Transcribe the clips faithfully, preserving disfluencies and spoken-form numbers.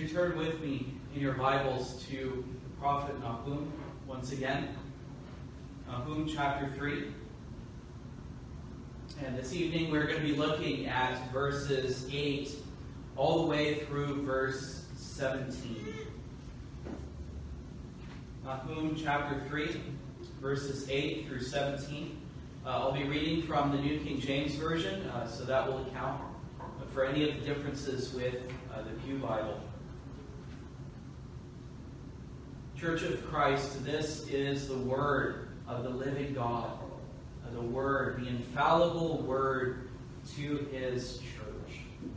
you turn with me in your Bibles to the prophet Nahum once again? Nahum chapter three. And this evening we're going to be looking at verses eight all the way through verse seventeen. Nahum chapter three, verses eight through seventeen. Uh, I'll be reading from the New King James Version, uh, so that will account for any of the differences with uh, the Pew Bible. Church of Christ, this is the word of the living God, uh, the word, the infallible word to his church.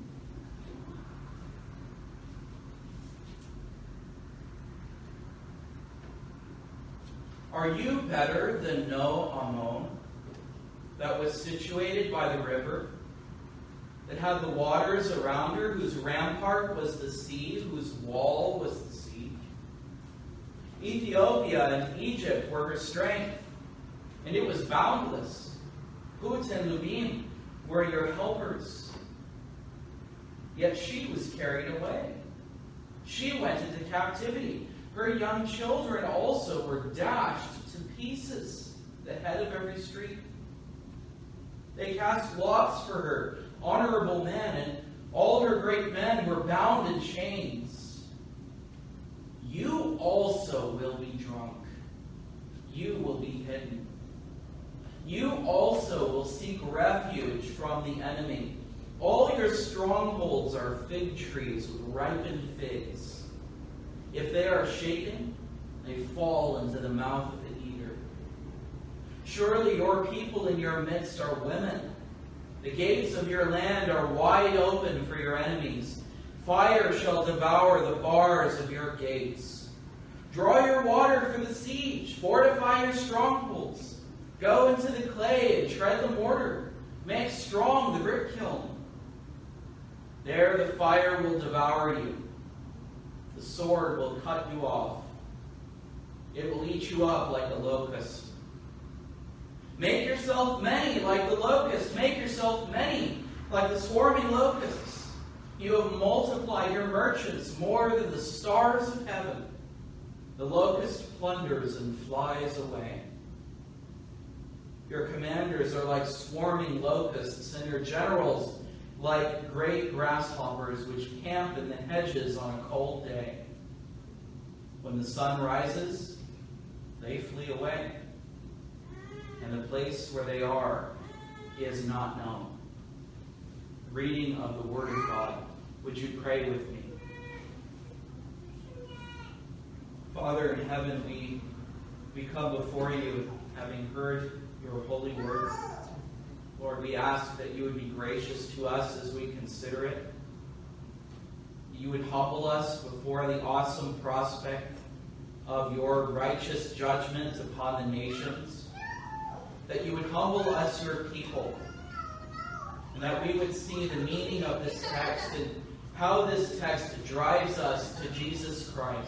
Are you better than No Ammon, that was situated by the river, that had the waters around her, whose rampart was the sea, whose wall was the sea? Ethiopia and Egypt were her strength, and it was boundless. Put and Lubim were your helpers. Yet she was carried away. She went into captivity. Her young children also were dashed to pieces, the head of every street. They cast lots for her, honorable men, and all her great men were bound in chains. You also will be drunk. You will be hidden. You also will seek refuge from the enemy. All your strongholds are fig trees with ripened figs. If they are shaken, they fall into the mouth of the eater. Surely your people in your midst are women. The gates of your land are wide open for your enemies. Fire shall devour the bars of your gates. Draw your water for the siege. Fortify your strongholds. Go into the clay and tread the mortar. Make strong the brick kiln. There the fire will devour you. The sword will cut you off. It will eat you up like a locust. Make yourself many like the locust. Make yourself many like the swarming locusts. You have multiplied your merchants more than the stars of heaven. The locust plunders and flies away. Your commanders are like swarming locusts, and your generals like great grasshoppers which camp in the hedges on a cold day. When the sun rises, they flee away, and the place where they are is not known. Reading of the Word of God. Would you pray with me? Father in heaven, we, we come before you having heard your holy word. Lord, we ask that you would be gracious to us as we consider it. You would humble us before the awesome prospect of your righteous judgment upon the nations. That you would humble us, your people. And that we would see the meaning of this text and how this text drives us to Jesus Christ.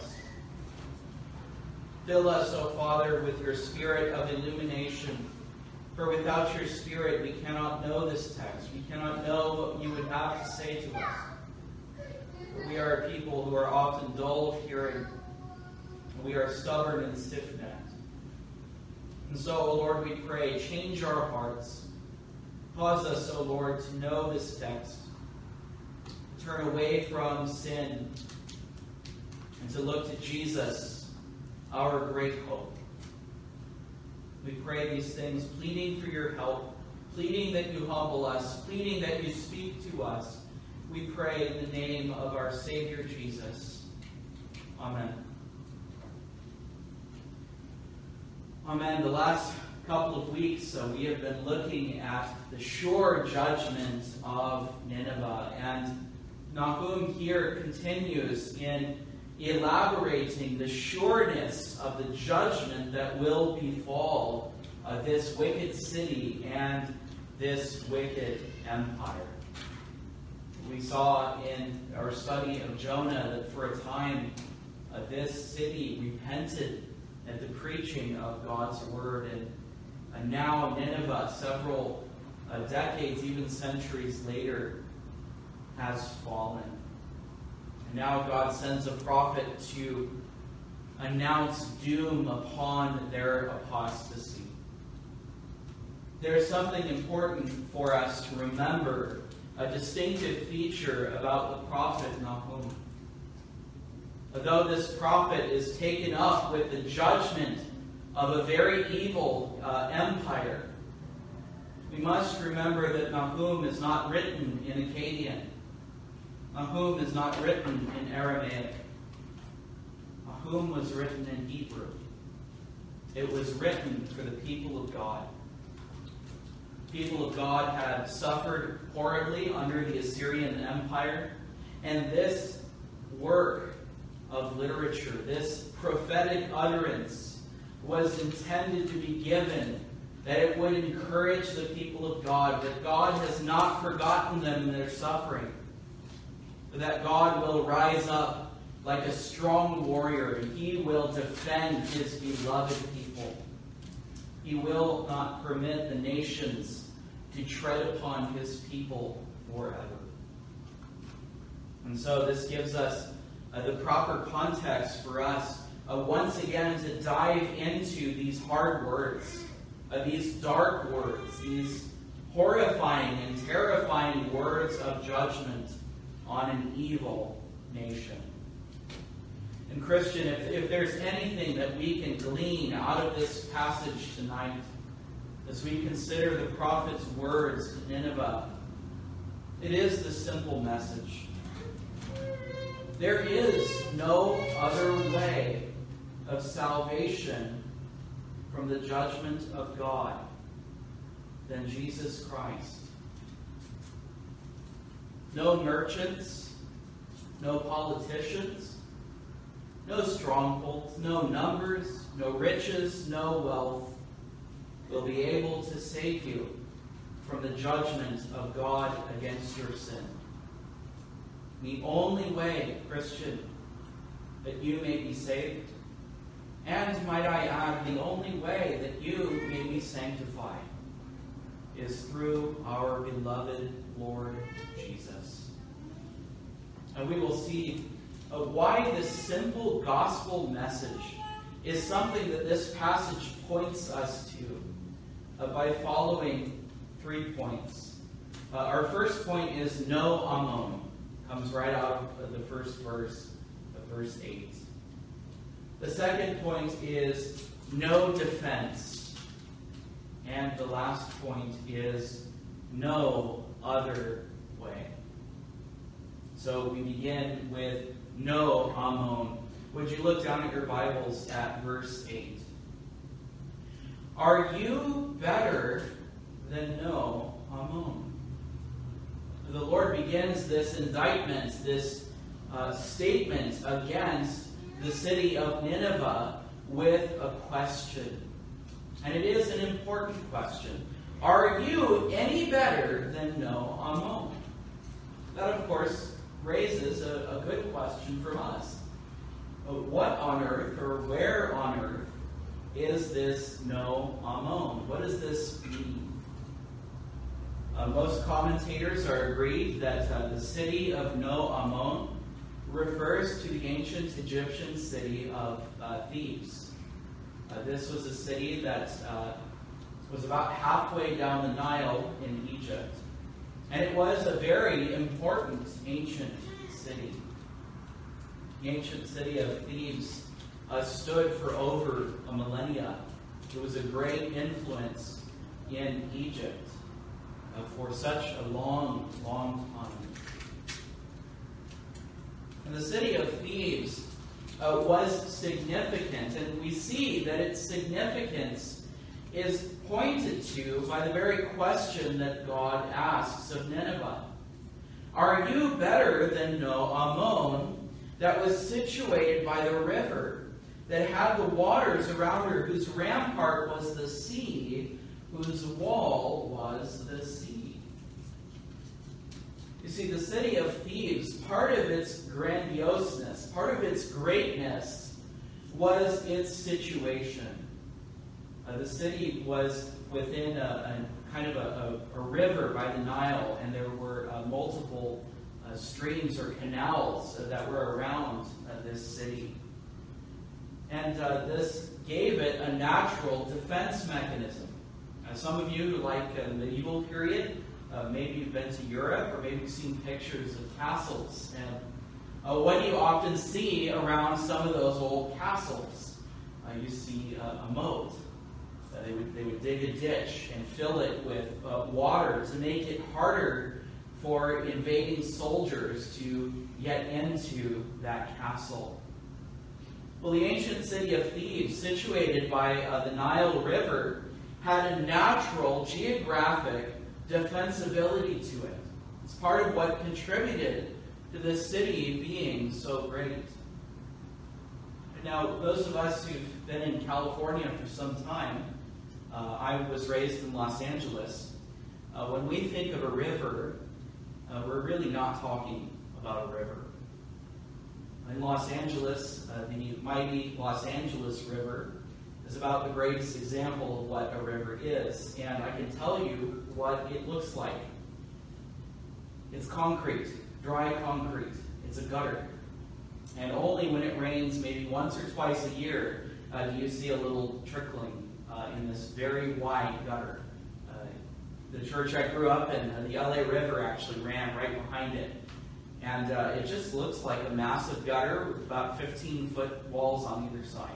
Fill us, O Father, with your spirit of illumination. For without your Spirit, we cannot know this text. We cannot know what you would have to say to us. For we are a people who are often dull of hearing. And we are stubborn and stiff-necked. And so, O Lord, we pray, change our hearts. Cause us, O Lord, to know this text. Turn away from sin. And to look to Jesus, our great hope. We pray these things, pleading for your help, pleading that you humble us, pleading that you speak to us. We pray in the name of our Savior Jesus. Amen. Amen. The last couple of weeks, uh, we have been looking at the sure judgment of Nineveh. And Nahum here continues in elaborating the sureness of the judgment that will befall uh, this wicked city and this wicked empire. We saw in our study of Jonah that for a time uh, this city repented at the preaching of God's word, and, and now Nineveh, several uh, decades, even centuries later, has fallen. And now God sends a prophet to announce doom upon their apostasy. There's something important for us to remember, a distinctive feature about the prophet Nahum. Although this prophet is taken up with the judgment of a very evil uh, empire, we must remember that Nahum is not written in Akkadian. Nahum is not written in Aramaic. Nahum was written in Hebrew. It was written for the people of God. The people of God had suffered horribly under the Assyrian Empire, and this work of literature, this prophetic utterance, was intended to be given that it would encourage the people of God, that God has not forgotten them in their suffering, but that God will rise up like a strong warrior, and He will defend His beloved people. He will not permit the nations to tread upon His people forever. And so this gives us uh, the proper context for us uh, once again to dive into these hard words, uh, these dark words, these horrifying and terrifying words of judgment on an evil nation. And Christian, if, if there's anything that we can glean out of this passage tonight, as we consider the prophet's words to Nineveh, it is the simple message. There is no other way of salvation from the judgment of God than Jesus Christ. No merchants, no politicians, no strongholds, no numbers, no riches, no wealth will be able to save you from the judgment of God against your sin. The only way, Christian, that you may be saved, and might I add, the only way that you may be sanctified, is through our beloved Lord Jesus. And we will see uh, why this simple gospel message is something that this passage points us to uh, by following three points. Uh, our first point is no Ammon. Comes right out of the first verse of verse eight. The second point is no defense. And the last point is no other way. So we begin with no Ammon. Would you look down at your Bibles at verse eight? Are you better than no Ammon? The Lord begins this indictment, this uh, statement against the city of Nineveh with a question. And it is an important question. Are you any better than no Ammon? That, of course, raises a, a good question from us. What on earth, or where on earth, is this no Ammon? What does this mean? Uh, most commentators are agreed that uh, the city of No Ammon refers to the ancient Egyptian city of uh, Thebes. Uh, this was a city that uh, was about halfway down the Nile in Egypt. And it was a very important ancient city. The ancient city of Thebes uh, stood for over a millennia. It was a great influence in Egypt for such a long, long time. And the city of Thebes uh, was significant, and we see that its significance is pointed to by the very question that God asks of Nineveh. Are you better than No Ammon, that was situated by the river, that had the waters around her, whose rampart was the sea, whose wall was the sea? You see, the city of Thebes, part of its grandioseness, part of its greatness, was its situation. Uh, the city was within a, a kind of a, a, a river by the Nile, and there were uh, multiple uh, streams or canals uh, that were around uh, this city. And uh, this gave it a natural defense mechanism. Uh, some of you, like uh, the medieval period, uh, maybe you've been to Europe, or maybe you've seen pictures of castles. And uh, what do you often see around some of those old castles? Uh, you see uh, a moat. Uh, they would they would dig a ditch and fill it with uh, water to make it harder for invading soldiers to get into that castle. Well, the ancient city of Thebes, situated by uh, the Nile River, had a natural geographic defensibility to it. It's part of what contributed to this city being so great. Now, those of us who've been in California for some time, uh, I was raised in Los Angeles. Uh, when we think of a river, uh, we're really not talking about a river. In Los Angeles, uh, the mighty Los Angeles River is about the greatest example of what a river is. And I can tell you what it looks like. It's concrete, dry concrete. It's a gutter. And only when it rains maybe once or twice a year uh, do you see a little trickling uh, in this very wide gutter. Uh, the church I grew up in, uh, the L A River, actually ran right behind it. And uh, it just looks like a massive gutter with about fifteen-foot walls on either side.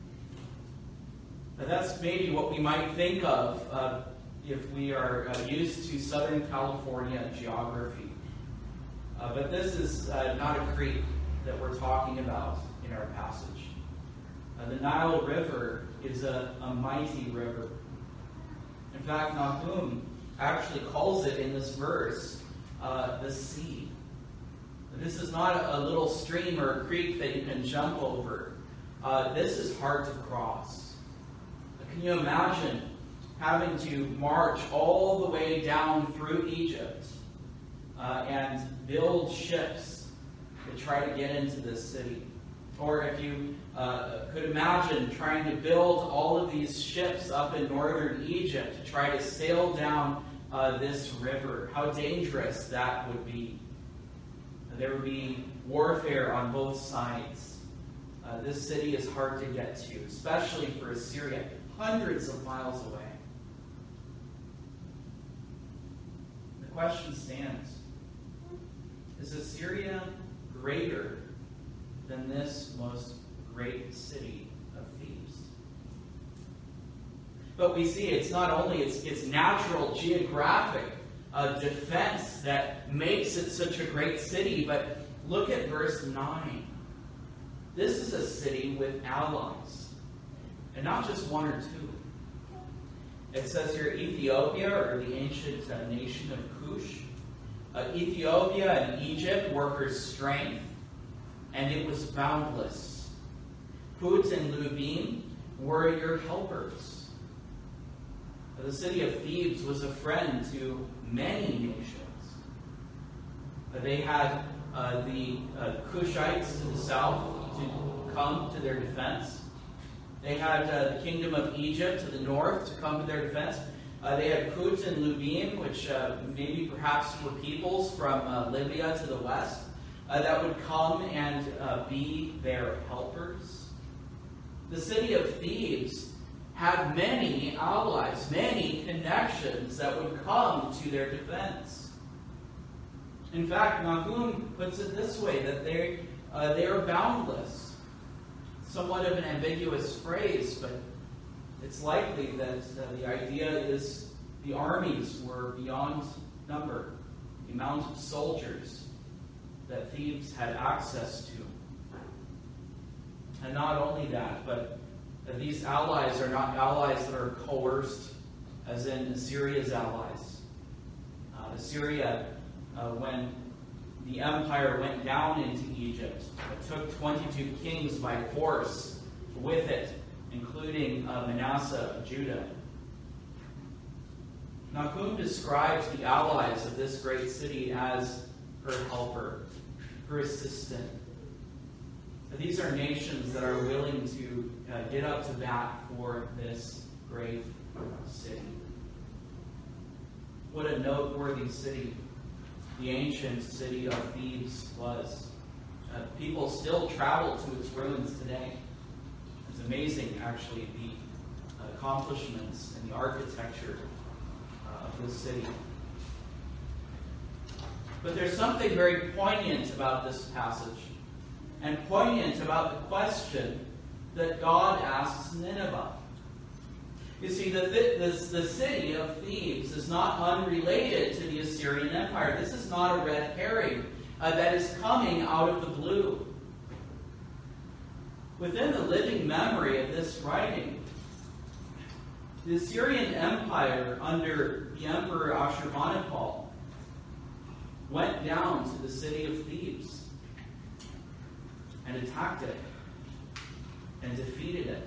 Now, that's maybe what we might think of uh, if we are uh, used to Southern California geography. Uh, but this is uh, not a creek that we're talking about in our passage. Uh, the Nile River is a, a mighty river. In fact, Nahum actually calls it in this verse uh, the sea. This is not a, a little stream or a creek that you can jump over. Uh, this is hard to cross. Can you imagine having to march all the way down through Egypt uh, and build ships to try to get into this city? Or if you uh, could imagine trying to build all of these ships up in northern Egypt to try to sail down uh, this river, how dangerous that would be. There would be warfare on both sides. Uh, this city is hard to get to, especially for Assyria, hundreds of miles away. The question stands, is Assyria greater than this most great city of Thebes? But we see it's not only its, its natural geographic uh, defense that makes it such a great city, but look at verse nine. This is a city with allies, and not just one or two. It says here Ethiopia, or the ancient uh, nation of Cush. Uh, Ethiopia and Egypt were her strength, and it was boundless. Put and Lubim were your helpers. The city of Thebes was a friend to many nations. Uh, they had uh, the uh, Cushites to the south to come to their defense. They had uh, the kingdom of Egypt to the north to come to their defense. Uh, they had Put and Lubim, which uh, maybe perhaps were peoples from uh, Libya to the west, uh, that would come and uh, be their helpers. The city of Thebes had many allies, many connections that would come to their defense. In fact, Nahum puts it this way, that they, uh, they are boundless. Somewhat of an ambiguous phrase, but it's likely that uh, the idea is the armies were beyond number, the amount of soldiers that Thebes had access to. And not only that, but that these allies are not allies that are coerced, as in Assyria's allies. Uh, Assyria, uh, when the empire went down into Egypt, it took twenty-two kings by force with it, including uh, Manasseh of Judah. Nahum describes the allies of this great city as her helper, her assistant. These are nations that are willing to uh, get up to bat for this great city. What a noteworthy city. the ancient city of Thebes was. Uh, people still travel to its ruins today. It's amazing, actually, the accomplishments and the architecture uh, of this city. But there's something very poignant about this passage, and poignant about the question that God asks Nineveh. You see, the, the, the city of Thebes is not unrelated to the Assyrian Empire. This is not a red herring uh, that is coming out of the blue. Within the living memory of this writing, the Assyrian Empire under the Emperor Ashurbanipal went down to the city of Thebes and attacked it and defeated it.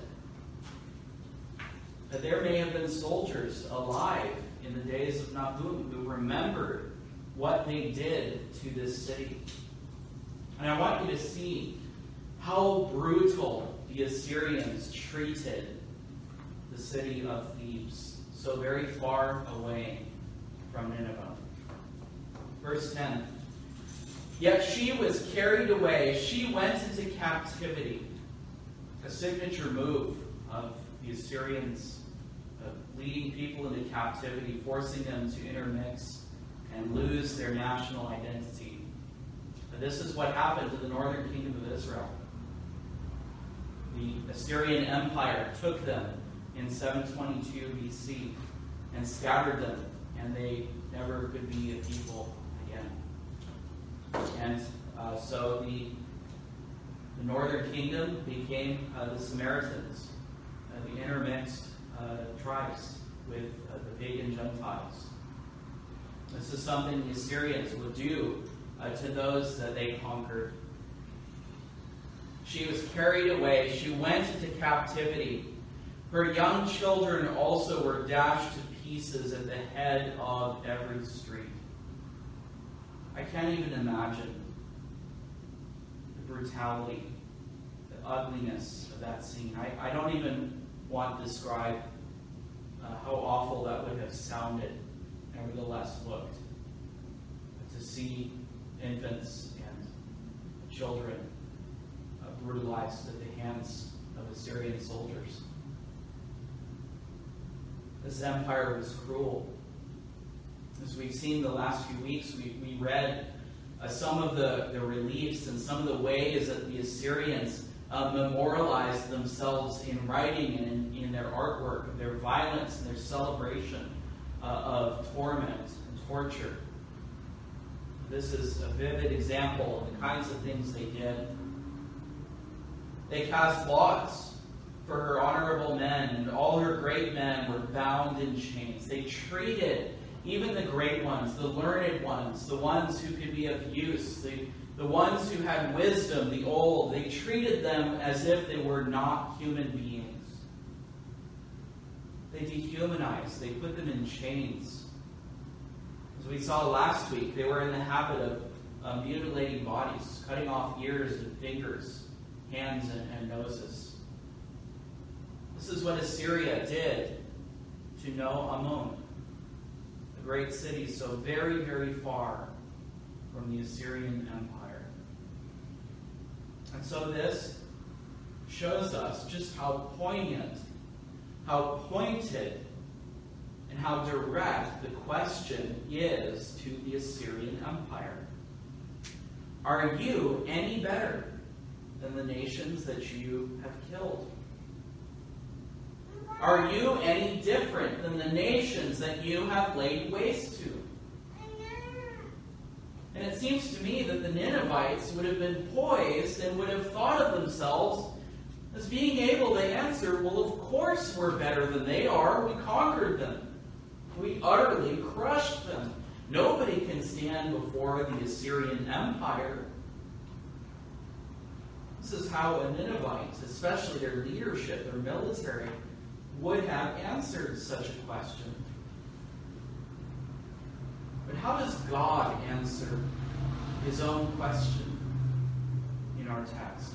But there may have been soldiers alive in the days of Nahum who remembered what they did to this city. And I want you to see how brutal the Assyrians treated the city of Thebes, so very far away from Nineveh. Verse ten. Yet she was carried away. She went into captivity. A signature move of the Assyrians, uh, leading people into captivity, forcing them to intermix and lose their national identity. But this is what happened to the northern kingdom of Israel. The Assyrian Empire took them in seven twenty-two B C and scattered them, and they never could be a people again. And uh, so the, the northern kingdom became uh, the Samaritans, uh, the intermixed uh, tribes with uh, the pagan Gentiles. This is something the Assyrians would do uh, to those that they conquered. She was carried away. She went into captivity. Her young children also were dashed to pieces at the head of every street. I can't even imagine the brutality, the ugliness of that scene. I, I don't even want to describe uh, how awful that would have sounded, nevertheless looked. To see infants and children uh, brutalized at the hands of Assyrian soldiers. This empire was cruel. As we've seen the last few weeks, we, we read uh, some of the, the reliefs and some of the ways that the Assyrians uh, memorialized themselves in writing and in, in their artwork, their violence and their celebration uh, of torment and torture. This is a vivid example of the kinds of things they did. They cast lots for her honorable men, and all her great men were bound in chains. They treated even the great ones, the learned ones, the ones who could be of use, the, the ones who had wisdom, the old, they treated them as if they were not human beings. They dehumanized. They put them in chains. As we saw last week, they were in the habit of uh, mutilating bodies, cutting off ears and fingers, hands and, and noses. This is what Assyria did to No Ammon, a great city so very, very far from the Assyrian Empire. And so this shows us just how poignant, how pointed, and how direct the question is to the Assyrian Empire. Are you any better than the nations that you have killed? Are you any different than the nations that you have laid waste to? And it seems to me that the Ninevites would have been poised and would have thought of themselves as being able to answer, well, of course we're better than they are. We conquered them. We utterly crushed them. Nobody can stand before the Assyrian Empire. This is how the Ninevites, especially their leadership, their military, would have answered such a question. But how does God answer his own question in our text?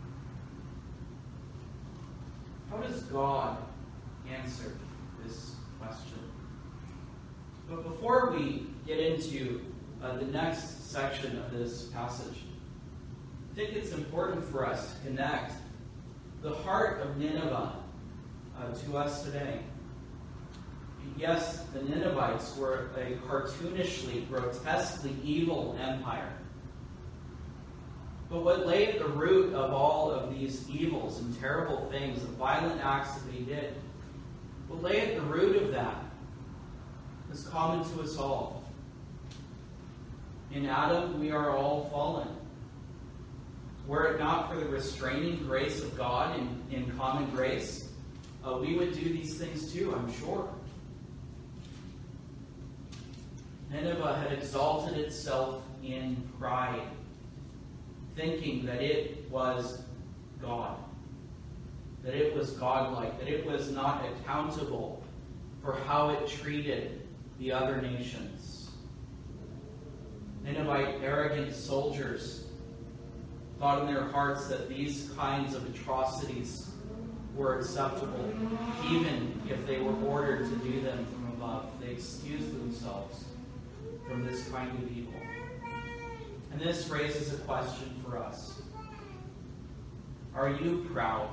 How does God answer this question? But before we get into uh, the next section of this passage, I think it's important for us to connect the heart of Nineveh uh, to us today. Yes, the Ninevites were a cartoonishly, grotesquely evil empire. But what lay at the root of all of these evils and terrible things, the violent acts that they did, what lay at the root of that is common to us all. In Adam, we are all fallen. Were it not for the restraining grace of God in, in common grace, uh, we would do these things too, I'm sure. Nineveh had exalted itself in pride, thinking that it was God, that it was godlike, that it was not accountable for how it treated the other nations. Ninevite arrogant soldiers thought in their hearts that these kinds of atrocities were acceptable, even if they were ordered to do them from above. They excused themselves from this kind of evil. And this raises a question for us. Are you proud?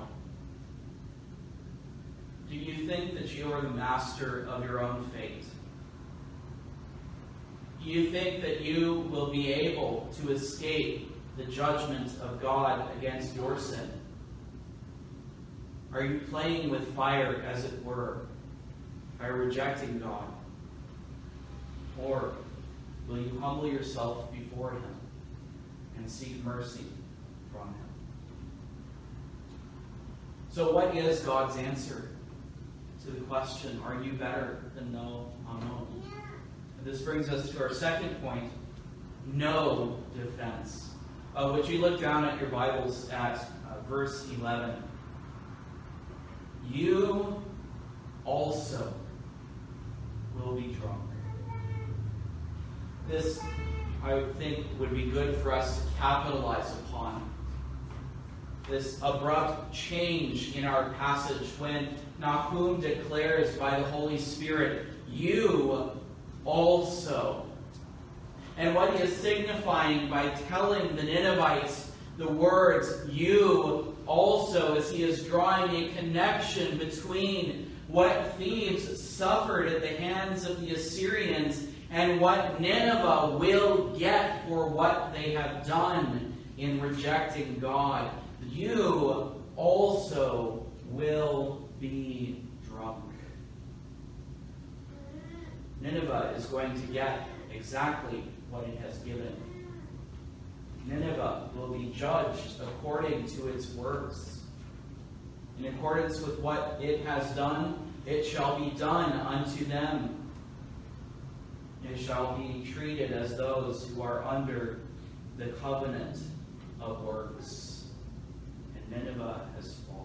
Do you think that you are the master of your own fate? Do you think that you will be able to escape the judgment of God against your sin? Are you playing with fire, as it were, by rejecting God? Or will you humble yourself before Him and seek mercy from Him? So what is God's answer to the question, are you better than no unknown? And this brings us to our second point, no defense. Uh, would you look down at your Bibles at uh, verse eleven? You also will be drunk. This, I would think, would be good for us to capitalize upon. This abrupt change in our passage when Nahum declares by the Holy Spirit, you also. And what he is signifying by telling the Ninevites the words, you also, is he is drawing a connection between what Thebes suffered at the hands of the Assyrians and what Nineveh will get for what they have done in rejecting God. You also will be drunk. Nineveh is going to get exactly what it has given. Nineveh will be judged according to its works. In accordance with what it has done, it shall be done unto them. It shall be treated as those who are under the covenant of works. And Nineveh has fallen.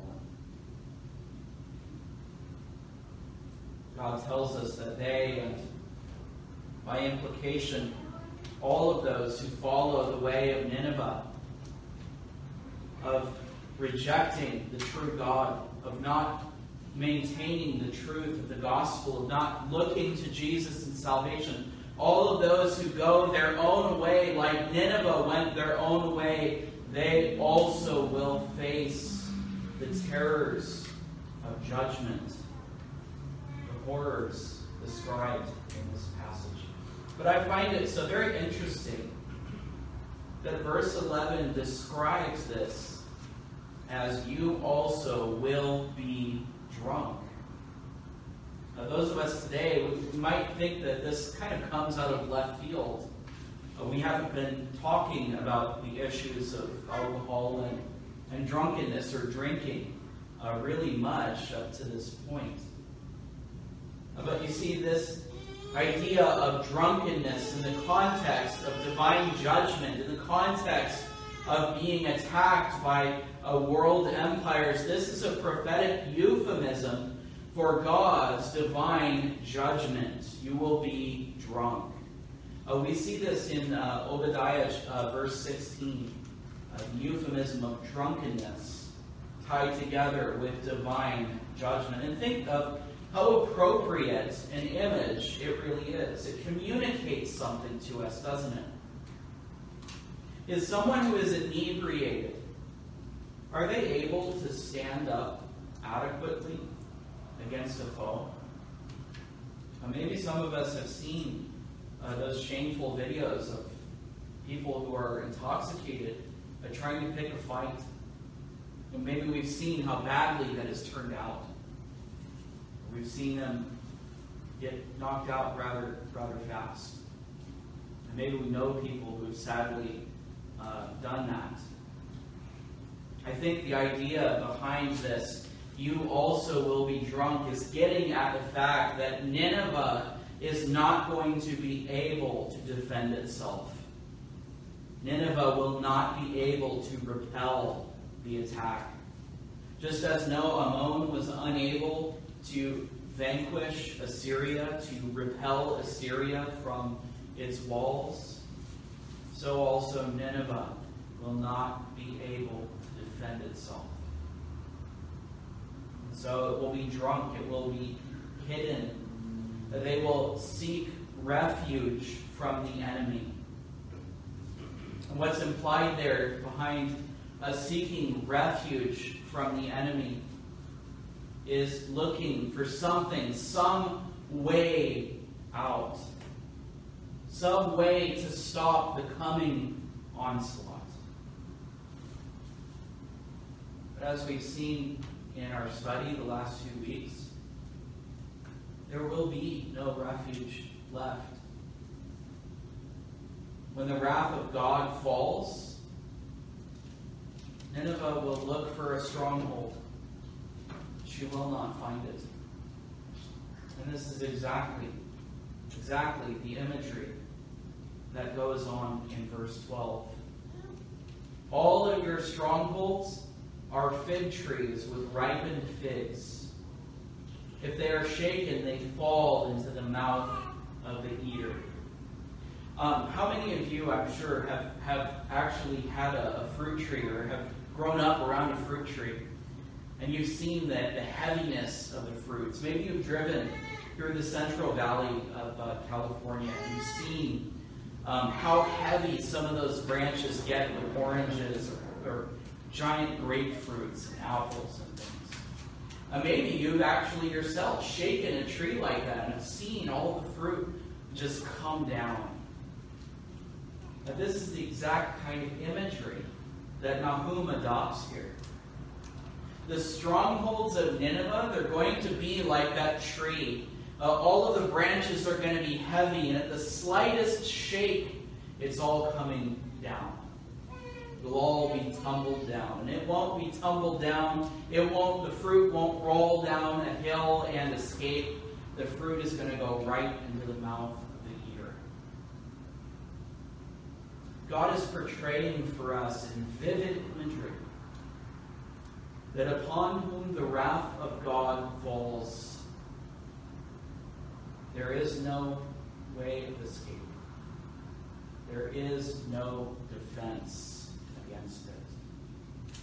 God tells us that they, and by implication, all of those who follow the way of Nineveh, of rejecting the true God, of not maintaining the truth of the gospel, of not looking to Jesus and salvation, all of those who go their own way, like Nineveh went their own way, they also will face the terrors of judgment, the horrors described in this passage. But I find it so very interesting that verse eleven describes this as you also will be drunk. Now, those of us today, we might think that this kind of comes out of left field. Uh, we haven't been talking about the issues of alcohol and, and drunkenness or drinking uh, really much up to this point. Uh, but you see, this idea of drunkenness in the context of divine judgment, in the context of being attacked by uh, world empires, this is a prophetic euphemism for God's divine judgment. You will be drunk. Uh, we see this in uh, Obadiah uh, verse sixteen, uh, the euphemism of drunkenness tied together with divine judgment. And think of how appropriate an image it really is. It communicates something to us, doesn't it? Is someone who is inebriated, are they able to stand up adequately against a foe? Uh, maybe some of us have seen uh, those shameful videos of people who are intoxicated uh, trying to pick a fight. And maybe we've seen how badly that has turned out. We've seen them get knocked out rather, rather fast. And maybe we know people who've sadly uh, done that. I think the idea behind this, you also will be drunk, is getting at the fact that Nineveh is not going to be able to defend itself. Nineveh will not be able to repel the attack. Just as no Ammon was unable to vanquish Assyria, to repel Assyria from its walls, so also Nineveh will not be able to defend itself. And so it will be drunk, it will be hidden. They will seek refuge from the enemy. And what's implied there behind uh, seeking refuge from the enemy is looking for something, some way out. Some way to stop the coming onslaught. But as we've seen in our study the last few weeks, there will be no refuge left. When the wrath of God falls, Nineveh will look for a stronghold. She will not find it. And this is exactly, exactly the imagery that goes on in verse twelve. All of your strongholds are fig trees with ripened figs. If they are shaken, they fall into the mouth of the eater. Um, how many of you, I'm sure, have, have actually had a, a fruit tree or have grown up around a fruit tree and you've seen the, the heaviness of the fruits? Maybe you've driven through the Central Valley of uh, California and you've seen um, how heavy some of those branches get with oranges or, or giant grapefruits and apples and things. Uh, maybe you've actually yourself shaken a tree like that and have seen all the fruit just come down. Now, this is the exact kind of imagery that Nahum adopts here. The strongholds of Nineveh, they're going to be like that tree. Uh, all of the branches are going to be heavy, and at the slightest shake, it's all coming down. It'll all be tumbled down. And it won't be tumbled down. It won't, the fruit won't roll down a hill and escape. The fruit is going to go right into the mouth of the eater. God is portraying for us in vivid imagery that upon whom the wrath of God falls, there is no way of escape. There is no defense against it.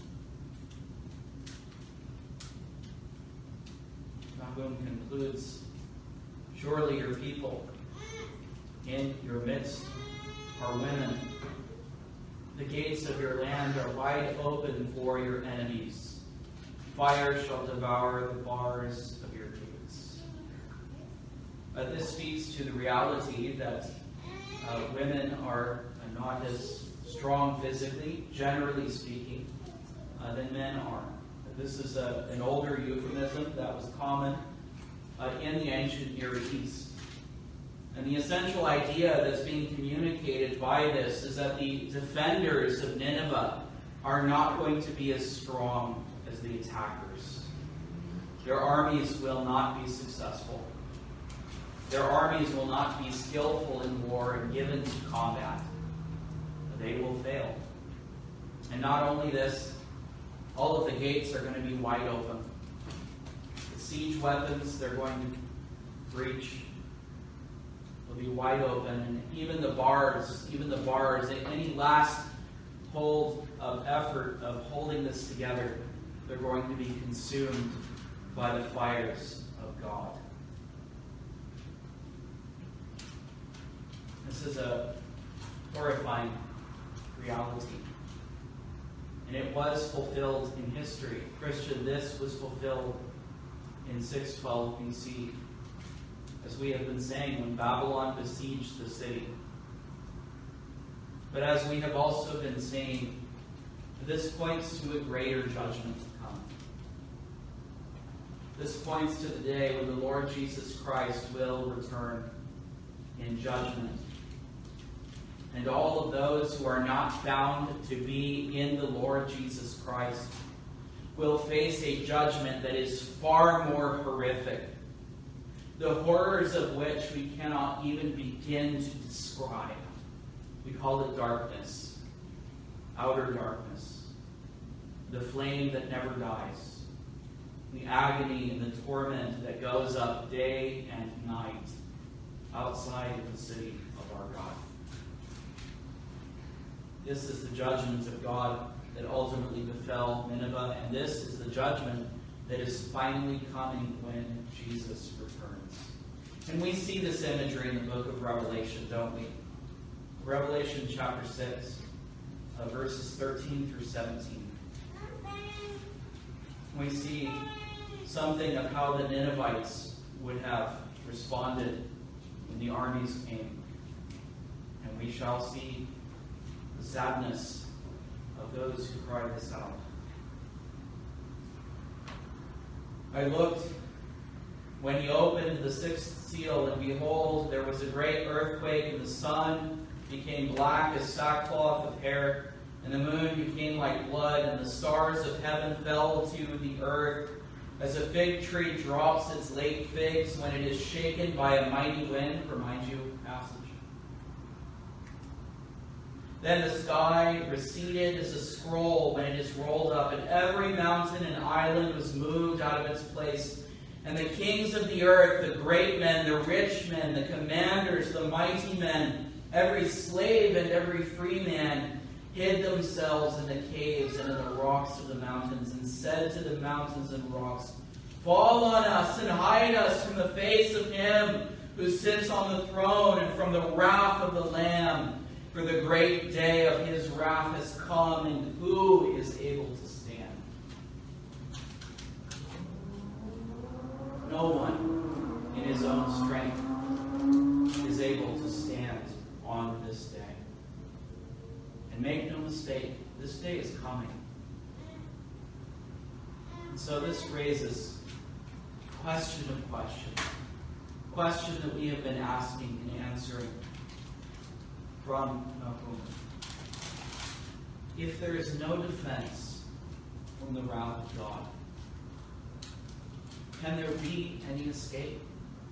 Nahum concludes, surely your people in your midst are women. The gates of your land are wide open for your enemies. Fire shall devour the bars of your gates. Uh, this speaks to the reality that uh, women are uh, not as strong physically, generally speaking, uh, than men are. This is a, an older euphemism that was common uh, in the ancient Near East. And the essential idea that's being communicated by this is that the defenders of Nineveh are not going to be as strong as the attackers. Their armies will not be successful. Their armies will not be skillful in war and given to combat. They will fail. And not only this, all of the gates are going to be wide open. The siege weapons, they're going to breach. Will be wide open, and even the bars, even the bars, any last hold of effort of holding this together, they're going to be consumed by the fires of God. This is a horrifying reality. And it was fulfilled in history. Christian, this was fulfilled in six twelve B C. As we have been saying, when Babylon besieged the city. But as we have also been saying, this points to a greater judgment to come. This points to the day when the Lord Jesus Christ will return in judgment. And all of those who are not found to be in the Lord Jesus Christ will face a judgment that is far more horrific, the horrors of which we cannot even begin to describe. We call it darkness, outer darkness, the flame that never dies, the agony and the torment that goes up day and night outside of the city of our God. This is the judgment of God that ultimately befell Nineveh, and this is the judgment that is finally coming when Jesus returns. And we see this imagery in the book of Revelation, don't we? Revelation chapter six, uh, verses thirteen through seventeen. We see something of how the Ninevites would have responded when the armies came. And we shall see the sadness of those who cry this out. I looked when he opened the sixth seal, and behold, there was a great earthquake, and the sun became black as sackcloth of hair, and the moon became like blood, and the stars of heaven fell to the earth, as a fig tree drops its late figs when it is shaken by a mighty wind. Remind you passage. Then the sky receded as a scroll when it is rolled up, and every mountain and island was moved out of its place. And the kings of the earth, the great men, the rich men, the commanders, the mighty men, every slave and every free man, hid themselves in the caves and in the rocks of the mountains, and said to the mountains and rocks, "Fall on us and hide us from the face of him who sits on the throne and from the wrath of the Lamb. For the great day of his wrath has come, and who is able to stand?" No one in his own strength is able to stand on this day. And make no mistake, this day is coming. And so this raises question of questions. Question that we have been asking and answering from Nahum. If there is no defense from the wrath of God, can there be any escape?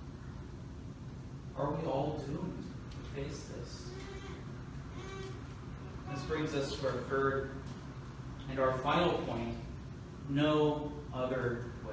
Are we all doomed to face this? This brings us to our third and our final point: no other way.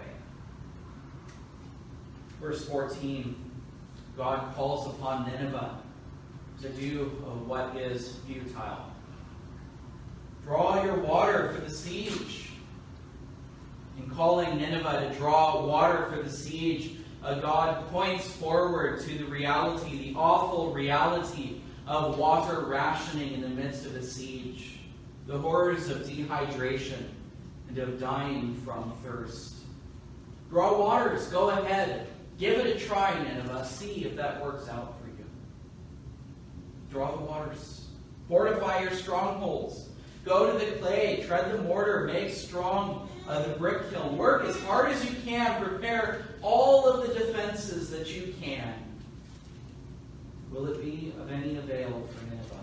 Verse fourteen, God calls upon Nineveh to do what is futile. Draw your water for the siege. In calling Nineveh to draw water for the siege, uh, God points forward to the reality, the awful reality of water rationing in the midst of a siege, the horrors of dehydration and of dying from thirst. Draw waters, go ahead. Give it a try, Nineveh. See if that works out for you. Draw the waters. Fortify your strongholds. Go to the clay, tread the mortar, make strong uh, the brick kiln. Work as hard as you can. Prepare all of the defenses that you can. Will it be of any avail for Nineveh?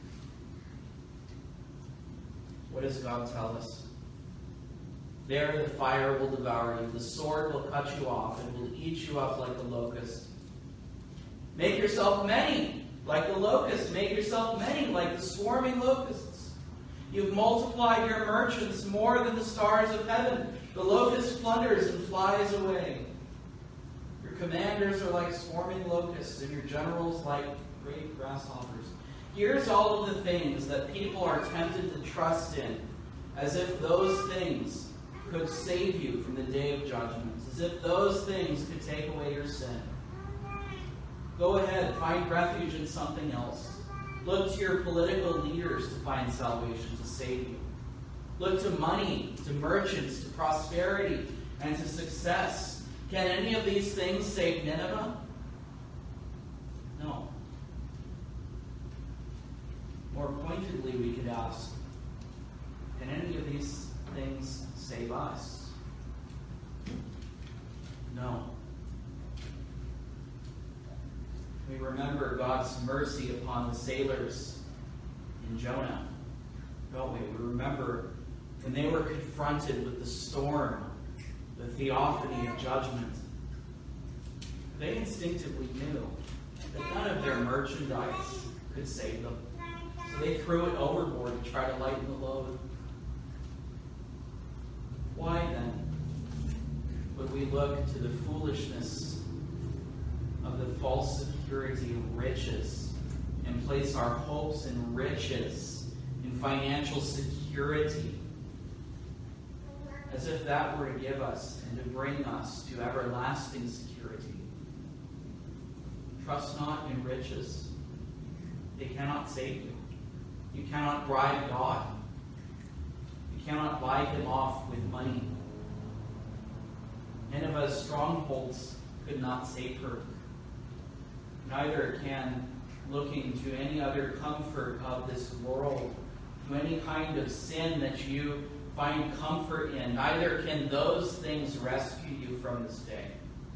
What does God tell us? There the fire will devour you. The sword will cut you off and will eat you up like a locust. Make yourself many like the locust. Make yourself many like the swarming locusts. You've multiplied your merchants more than the stars of heaven. The locust plunders and flies away. Your commanders are like swarming locusts, and your generals like great grasshoppers. Here's all of the things that people are tempted to trust in, as if those things could save you from the day of judgment, as if those things could take away your sin. Go ahead, find refuge in something else. Look to your political leaders to find salvation, to save you. Look to money, to merchants, to prosperity, and to success. Can any of these things save Nineveh? No. More pointedly, we could ask, can any of these things save us? No. We remember God's mercy upon the sailors in Jonah, don't we? We remember when they were confronted with the storm, the theophany of judgment. They instinctively knew that none of their merchandise could save them. So they threw it overboard to try to lighten the load. Why then would we look to the foolishness of the false security of riches and place our hopes in riches, in financial security, as if that were to give us and to bring us to everlasting security? Trust not in riches. They cannot save you. You cannot bribe God. You cannot buy him off with money. Nineveh's strongholds could not save her. Neither can looking to any other comfort of this world, to any kind of sin that you find comfort in. Neither can those things rescue you from this day.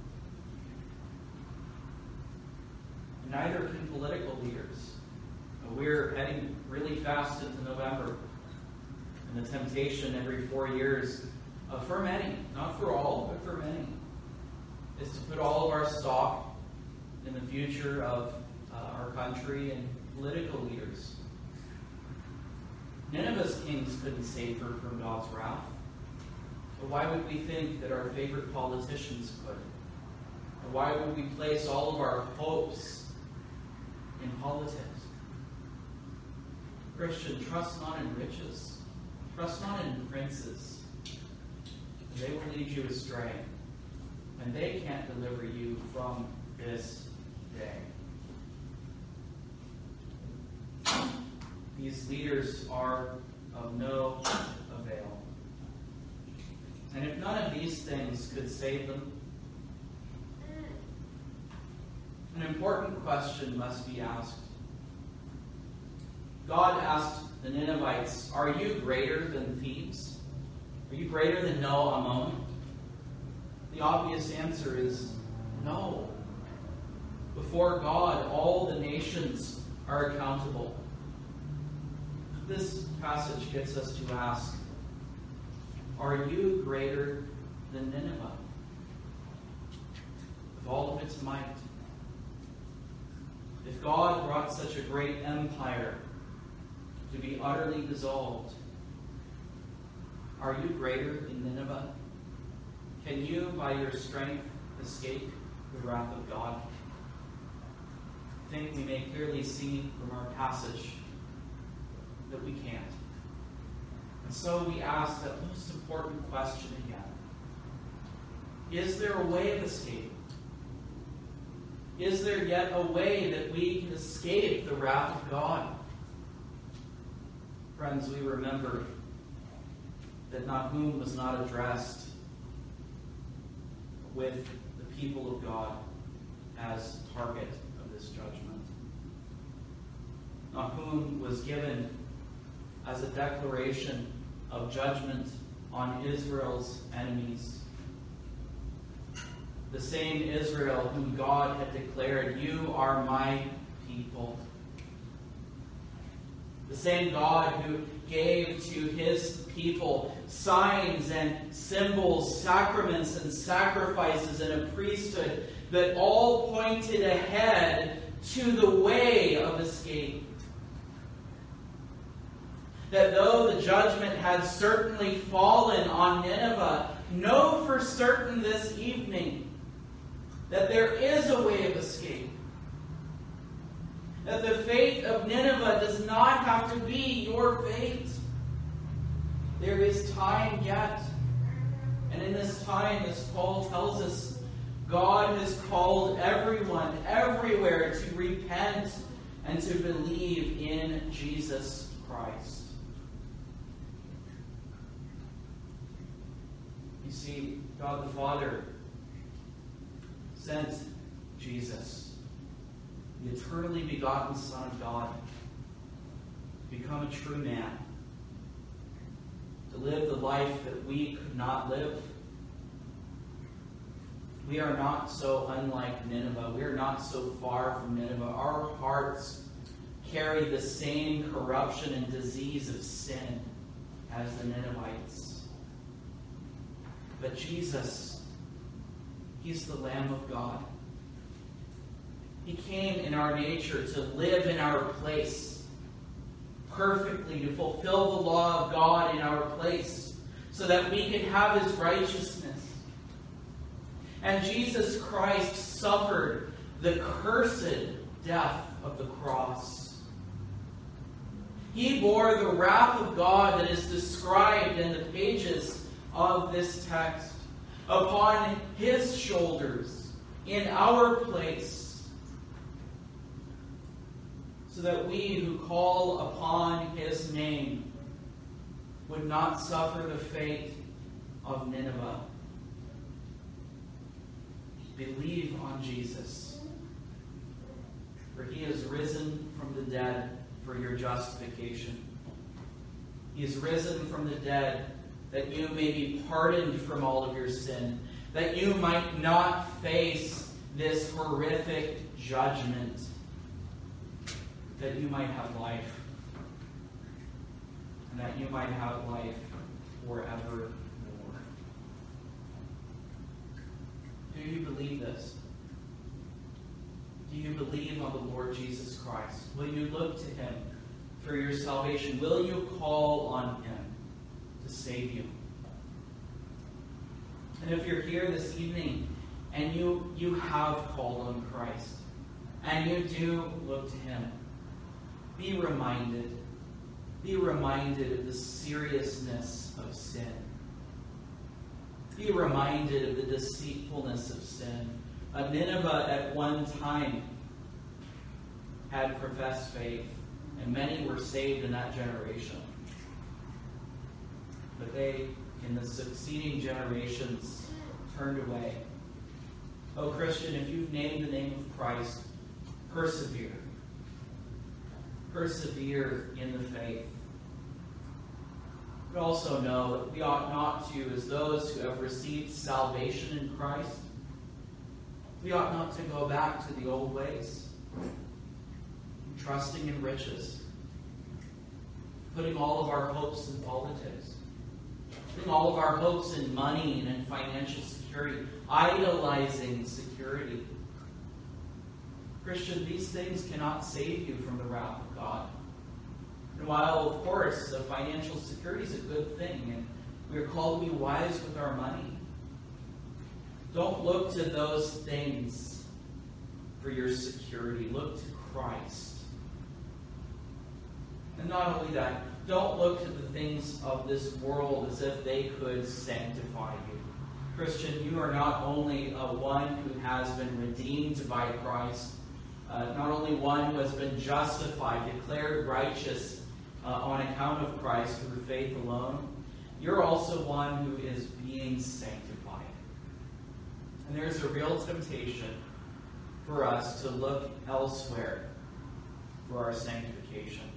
Neither can political leaders. We're heading really fast into November. And the temptation every four years, uh, for many, not for all, but for many, is to put all of our stock in the future of uh, our country and political leaders. Nineveh's kings couldn't save her from God's wrath. But why would we think that our favorite politicians could? Or why would we place all of our hopes in politics? Christian, trust not in riches. Trust not in princes. They will lead you astray. And they can't deliver you from this day. These leaders are of no avail. And if none of these things could save them, an important question must be asked. God asked the Ninevites, are you greater than Thebes? Are you greater than No Ammon? The obvious answer is no. Before God, all the nations are accountable. This passage gets us to ask, are you greater than Nineveh? With all of its might. If God brought such a great empire to be utterly dissolved, are you greater than Nineveh? Can you, by your strength, escape the wrath of God? I think we may clearly see from our passage that we can't. And so we ask that most important question again. Is there a way of escape? Is there yet a way that we can escape the wrath of God? Friends, we remember that Nahum was not addressed with the people of God as target of this judgment. Nahum was given as a declaration of judgment on Israel's enemies. The same Israel whom God had declared, you are my people. The same God who gave to his people signs and symbols, sacraments and sacrifices, and a priesthood that all pointed ahead to the way of escape. That though the judgment had certainly fallen on Nineveh, know for certain this evening that there is a way of escape. That the fate of Nineveh does not have to be your fate. There is time yet. time, as Paul tells us, God has called everyone, everywhere, to repent and to believe in Jesus Christ. You see, God the Father sent Jesus, the eternally begotten Son of God, to become a true man, to live the life that we could not live. We are not so unlike Nineveh. We are not so far from Nineveh. Our hearts carry the same corruption and disease of sin as the Ninevites. But Jesus, He's the Lamb of God. He came in our nature to live in our place perfectly, to fulfill the law of God in our place, so that we could have His righteousness. And Jesus Christ suffered the cursed death of the cross. He bore the wrath of God that is described in the pages of this text upon His shoulders in our place, so that we who call upon His name would not suffer the fate of Nineveh. Believe on Jesus, for He is risen from the dead for your justification. He is risen from the dead that you may be pardoned from all of your sin, that you might not face this horrific judgment, that you might have life, and that you might have life forevermore. Do you believe this? Do you believe on the Lord Jesus Christ? Will you look to Him for your salvation? Will you call on Him to save you? And if you're here this evening and you, you have called on Christ, and you do look to Him, be reminded, be reminded of the seriousness of sin. Be reminded of the deceitfulness of sin. Uh, Nineveh at one time had professed faith, and many were saved in that generation. But they, in the succeeding generations, turned away. Oh, Christian, if you've named the name of Christ, persevere. Persevere in the faith. But also know that we ought not to, as those who have received salvation in Christ, we ought not to go back to the old ways, trusting in riches, putting all of our hopes in politics, putting all of our hopes in money and in financial security, idolizing security. Christian, these things cannot save you from the wrath of God. And while, of course, uh, financial security is a good thing, and we are called to be wise with our money, don't look to those things for your security. Look to Christ. And not only that, don't look to the things of this world as if they could sanctify you. Christian, you are not only uh, one who has been redeemed by Christ, uh, not only one who has been justified, declared righteous Uh, on account of Christ through faith alone, you're also one who is being sanctified. And there's a real temptation for us to look elsewhere for our sanctification.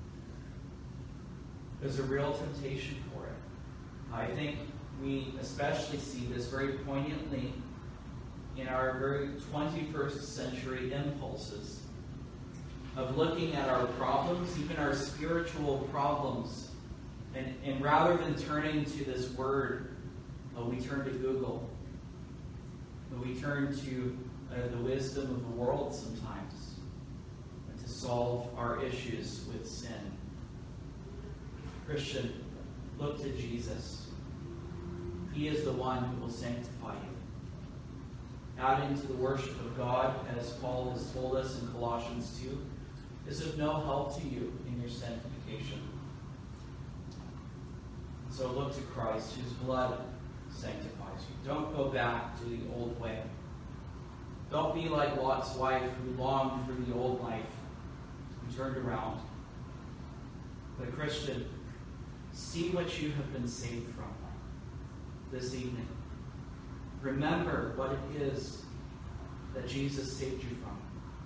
There's a real temptation for it. I think we especially see this very poignantly in our very twenty-first century impulses of looking at our problems, even our spiritual problems, and, and rather than turning to this word, uh, we turn to Google. Uh, we turn to uh, the wisdom of the world sometimes uh, to solve our issues with sin. Christian, look to Jesus. He is the one who will sanctify you. Adding to the worship of God, as Paul has told us in Colossians two, is of no help to you in your sanctification. So look to Christ, whose blood sanctifies you. Don't go back to the old way. Don't be like Lot's wife who longed for the old life and turned around. But Christian, see what you have been saved from this evening. Remember what it is that Jesus saved you from.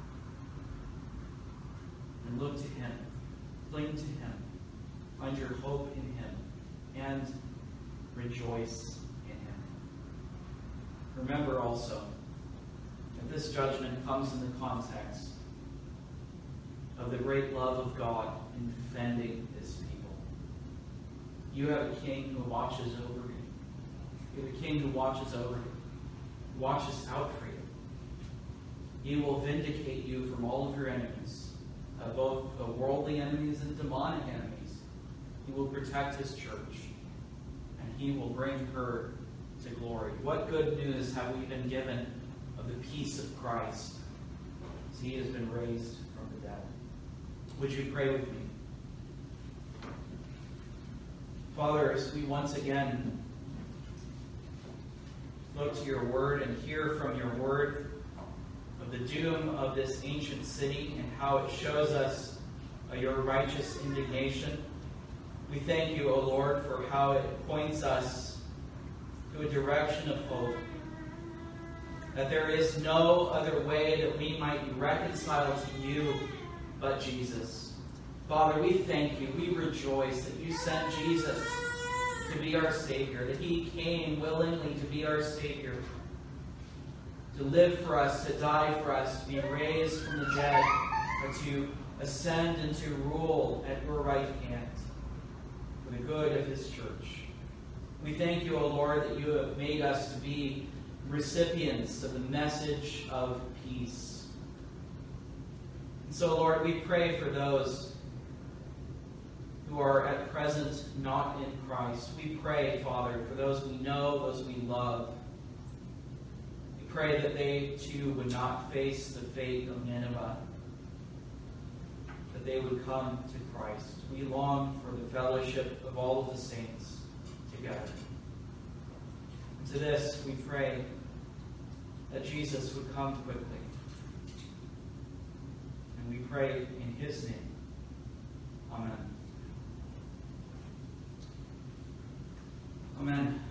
And look to him. Cling to him. Find your hope in him. And rejoice in him. Remember also that this judgment comes in the context of the great love of God in defending his people. You have a king who watches over you. You have a king who watches over you, who watches out for you. He will vindicate you from all of your enemies, uh, both uh, worldly enemies and demonic enemies. He will protect his church, and he will bring her to glory. What good news have we been given of the peace of Christ as he has been raised from the dead? Would you pray with me? Father, as we once again look to your word and hear from your word of the doom of this ancient city and how it shows us uh, your righteous indignation, we thank you, O Lord, for how it points us to a direction of hope. That there is no other way that we might be reconciled to you but Jesus. Father, we thank you. We rejoice that you sent Jesus to be our Savior, that he came willingly to be our Savior, to live for us, to die for us, to be raised from the dead, and to ascend and to rule at your right hand for the good of his church. We thank you, O Lord, that you have made us to be recipients of the message of peace. And so, Lord, we pray for those who are at present not in Christ. We pray, Father, for those we know, those we love. We pray that they, too, would not face the fate of Nineveh, that they would come to Christ. We long for the fellowship of all of the saints together. And to this, we pray that Jesus would come quickly. And we pray in his name. Amen. Amen.